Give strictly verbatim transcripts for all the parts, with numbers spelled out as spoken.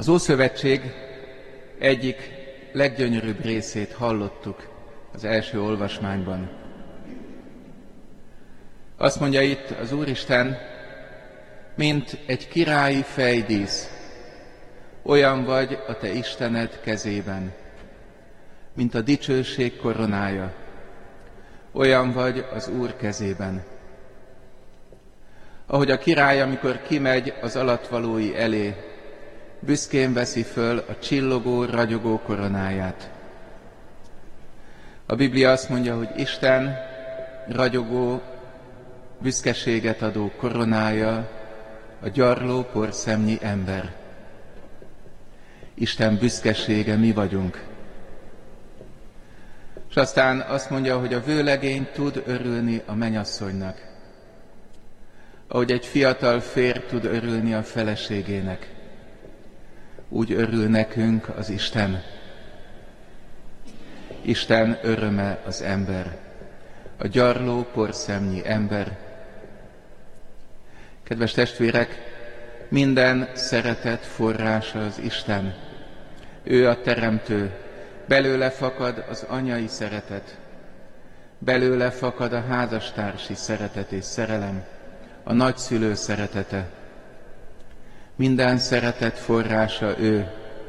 Az Ószövetség egyik leggyönyörűbb részét hallottuk az első olvasmányban. Azt mondja itt az Úristen, mint egy királyi fejdísz, olyan vagy a te Istened kezében, mint a dicsőség koronája, olyan vagy az Úr kezében. Ahogy a király, amikor kimegy az alatvalói elé, büszkén veszi föl a csillogó, ragyogó koronáját. A Biblia azt mondja, hogy Isten ragyogó, büszkeséget adó koronája a gyarló porszemnyi ember. Isten büszkesége mi vagyunk. És aztán azt mondja, hogy a vőlegény tud örülni a mennyasszonynak, ahogy egy fiatal férj tud örülni a feleségének. Úgy örül nekünk az Isten. Isten öröme az ember, a gyarló porszemnyi ember. Kedves testvérek, minden szeretet forrása az Isten. Ő a teremtő, belőle fakad az anyai szeretet, belőle fakad a házastársi szeretet és szerelem, a nagyszülő szeretete. Minden szeretet forrása ő.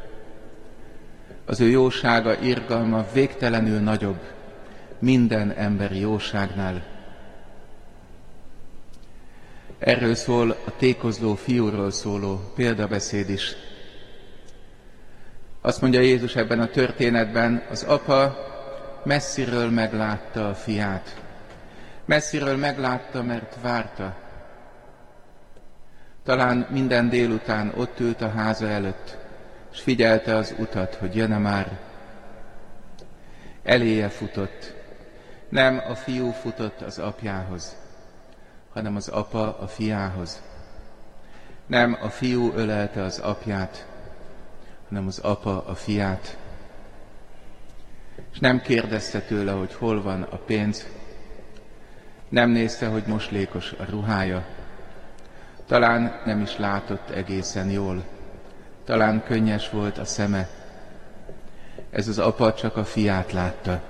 Az ő jósága, irgalma végtelenül nagyobb minden emberi jóságnál. Erről szól a tékozló fiúról szóló példabeszéd is. Azt mondja Jézus ebben a történetben, az apa messziről meglátta a fiát. Messziről meglátta, mert várta. Talán minden délután ott ült a háza előtt, és figyelte az utat, hogy jön-e már. Eléje futott. Nem a fiú futott az apjához, hanem az apa a fiához. Nem a fiú ölelte az apját, hanem az apa a fiát. És nem kérdezte tőle, hogy hol van a pénz. Nem nézte, hogy moslékos a ruhája. Talán nem is látott egészen jól. Talán könnyes volt a szeme. Ez az apa csak a fiát látta.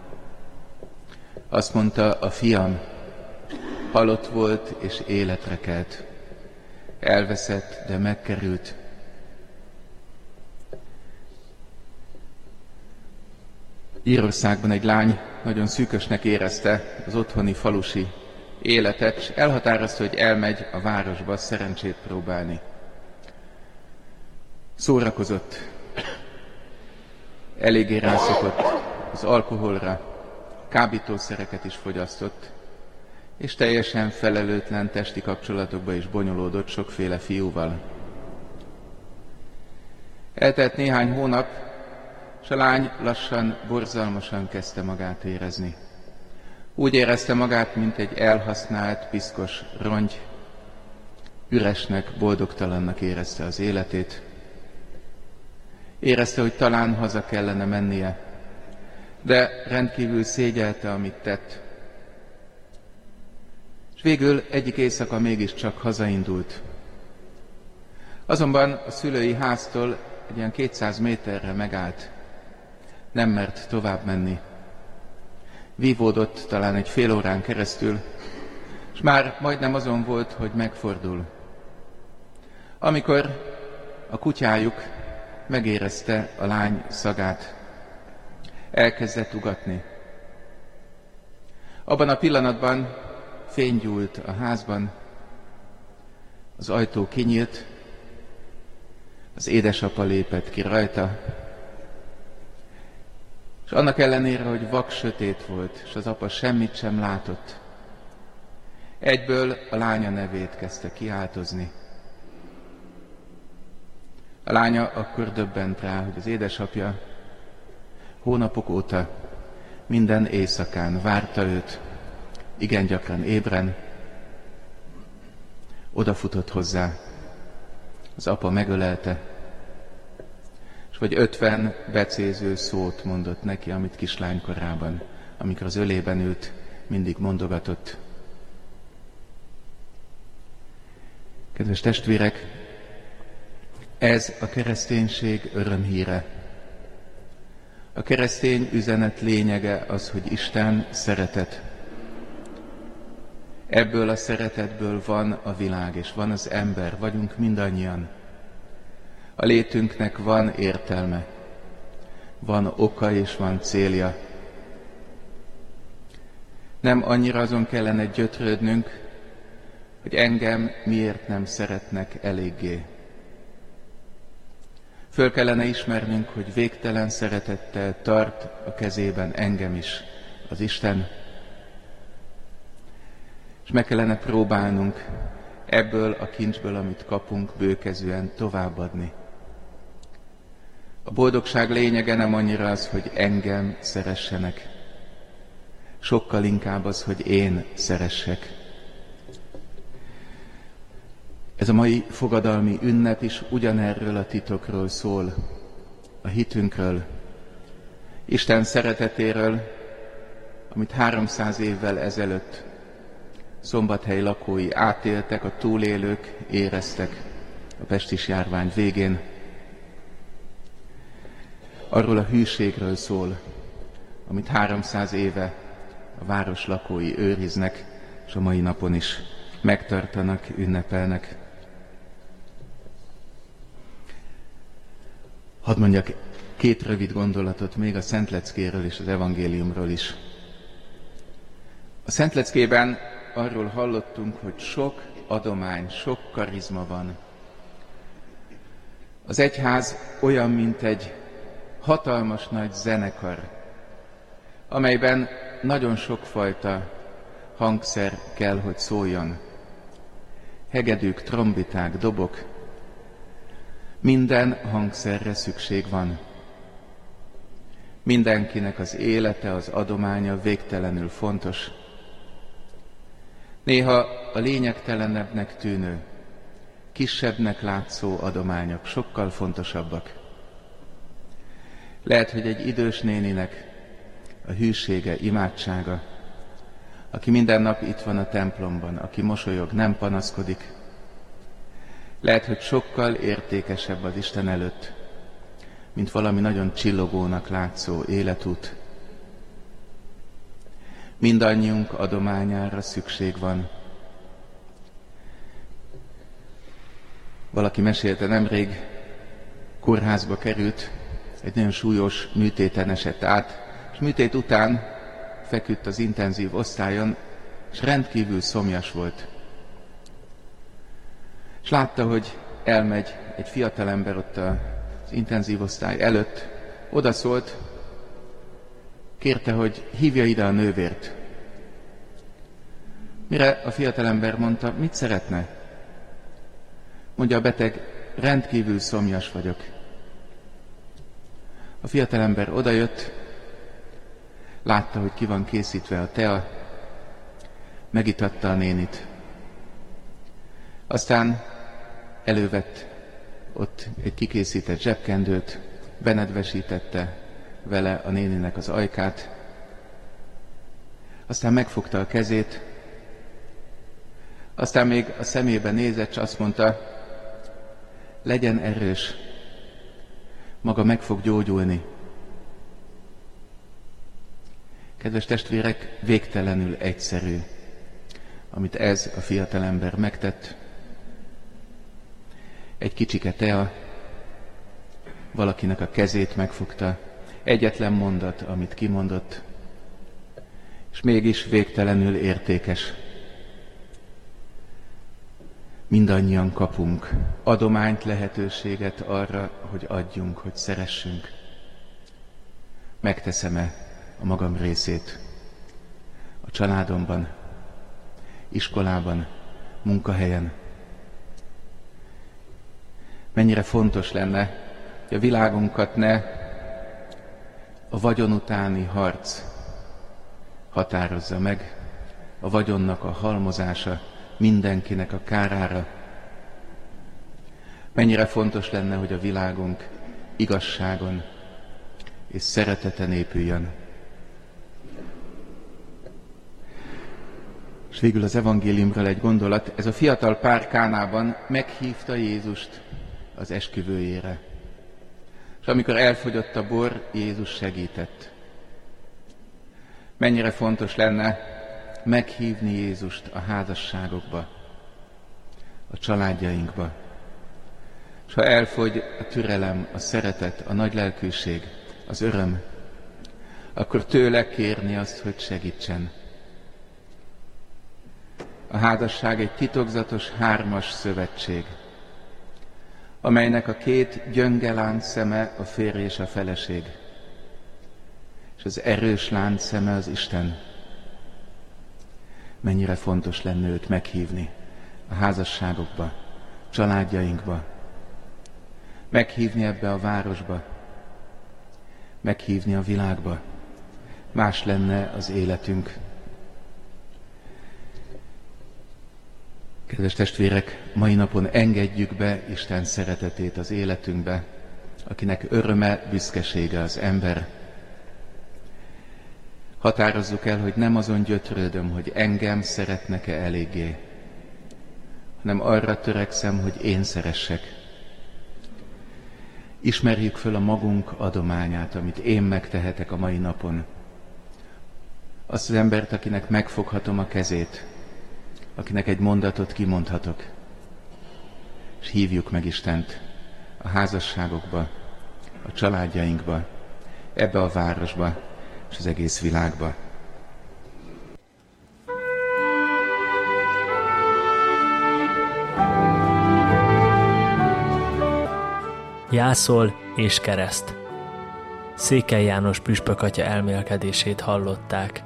Azt mondta, a fiam halott volt és életre kelt. Elveszett, de megkerült. Írországban egy lány nagyon szűkösnek érezte az otthoni falusi életet, és elhatározta, hogy elmegy a városba szerencsét próbálni. Szórakozott, eléggé rászokott az alkoholra, kábítószereket is fogyasztott, és teljesen felelőtlen testi kapcsolatokba is bonyolódott sokféle fiúval. Eltelt néhány hónap, és a lány lassan, borzalmasan kezdte magát érezni. Úgy érezte magát, mint egy elhasznált, piszkos rongy. Üresnek, boldogtalannak érezte az életét. Érezte, hogy talán haza kellene mennie, de rendkívül szégyelte, amit tett. És végül egyik éjszaka mégiscsak hazaindult. Azonban a szülői háztól egy ilyen kétszáz méterre megállt. Nem mert tovább menni. Vívódott talán egy fél órán keresztül, és már majdnem azon volt, hogy megfordul. Amikor a kutyájuk megérezte a lány szagát, elkezdett ugatni. Abban a pillanatban fény gyúlt a házban, az ajtó kinyílt, az édesapa lépett ki rajta, és annak ellenére, hogy vak sötét volt, és az apa semmit sem látott, egyből a lánya nevét kezdte kiáltozni. A lánya akkor döbbent rá, hogy az édesapja hónapok óta minden éjszakán várta őt, igen gyakran ébren, odafutott hozzá, az apa megölelte, és vagy ötven becéző szót mondott neki, amit kislánykorában, amikor az ölében ült, mindig mondogatott. Kedves testvérek, Ez a kereszténység örömhíre. A keresztény üzenet lényege az, hogy Isten szeretet. Ebből a szeretetből van a világ, és van az ember, vagyunk mindannyian. A létünknek van értelme, van oka és van célja. Nem annyira azon kellene gyötrődnünk, hogy engem miért nem szeretnek eléggé. Föl kellene ismernünk, hogy végtelen szeretettel tart a kezében engem is az Isten, és meg kellene próbálnunk ebből a kincsből, amit kapunk, bőkezűen továbbadni. A boldogság lényege nem annyira az, hogy engem szeressenek, sokkal inkább az, hogy én szeressek. Ez a mai fogadalmi ünnep is ugyanerről a titokról szól, a hitünkről, Isten szeretetéről, amit háromszáz évvel ezelőtt Szombathely lakói átéltek, a túlélők éreztek a pestis járvány végén. Arról a hűségről szól, amit háromszáz éve a város lakói őriznek, és a mai napon is megtartanak, ünnepelnek. Hadd mondjak két rövid gondolatot még a Szentleckéről és az evangéliumról is. A Szentleckében arról hallottunk, hogy sok adomány, sok karizma van. Az egyház olyan, mint egy hatalmas nagy zenekar, amelyben nagyon sokfajta hangszer kell, hogy szóljon. Hegedűk, trombiták, dobok. Minden hangszerre szükség van. Mindenkinek az élete, az adománya végtelenül fontos. Néha a lényegtelenebbnek tűnő, kisebbnek látszó adományok sokkal fontosabbak. Lehet, hogy egy idős néninek a hűsége, imádsága, aki minden nap itt van a templomban, aki mosolyog, nem panaszkodik, lehet, hogy sokkal értékesebb az Isten előtt, mint valami nagyon csillogónak látszó életút. Mindannyiunk adományára szükség van. Valaki mesélte, nemrég kórházba került, egy nagyon súlyos műtéten esett át, és műtét után feküdt az intenzív osztályon, és rendkívül szomjas volt. És látta, hogy elmegy egy fiatalember ott az intenzív osztály előtt, odaszólt, kérte, hogy hívja ide a nővért. Mire a fiatalember mondta, mit szeretne? Mondja a beteg, rendkívül szomjas vagyok. A fiatalember odajött, látta, hogy ki van készítve a tea, megitatta a nénit. Aztán elővett ott egy kikészített zsebkendőt, benedvesítette vele a néninek az ajkát, aztán megfogta a kezét, aztán még a szemébe nézett, és azt mondta, legyen erős, maga meg fog gyógyulni. Kedves testvérek, végtelenül egyszerű, amit ez a fiatalember megtett. Egy kicsike tea, valakinek a kezét megfogta, egyetlen mondat, amit kimondott, és mégis végtelenül értékes. Mindannyian kapunk adományt, lehetőséget arra, hogy adjunk, hogy szeressünk. Megteszem-e a magam részét a családomban, iskolában, munkahelyen? Mennyire fontos lenne, hogy a világunkat ne a vagyon utáni harc határozza meg, a vagyonnak a halmozása mindenkinek a kárára. Mennyire fontos lenne, hogy a világunk igazságon és szereteten épüljön. És végül az evangéliumról egy gondolat, ez a fiatal pár Kánában meghívta Jézust, az esküvőjére. És amikor elfogyott a bor, Jézus segített. Mennyire fontos lenne meghívni Jézust a házasságokba, a családjainkba. És ha elfogy a türelem, a szeretet, a nagylelkűség, az öröm, akkor tőle kérni azt, hogy segítsen. A házasság egy titokzatos hármas szövetség, amelynek a két gyönge láncszeme a férj és a feleség, és az erős láncszeme az Isten. Mennyire fontos lenne őt meghívni a házasságokba, családjainkba, meghívni ebbe a városba, meghívni a világba. Más lenne az életünk. Kedves testvérek, mai napon engedjük be Isten szeretetét az életünkbe, akinek öröme, büszkesége az ember. Határozzuk el, hogy nem azon gyötrődöm, hogy engem szeretnek-e eléggé, hanem arra törekszem, hogy én szeressek. Ismerjük föl a magunk adományát, amit én megtehetek a mai napon. Azt az embert, akinek megfoghatom a kezét, akinek egy mondatot kimondhatok. És hívjuk meg Istent a házasságokba, a családjainkba, ebbe a városba és az egész világba. Jászol és kereszt. Székely János püspök atya elmélkedését hallották.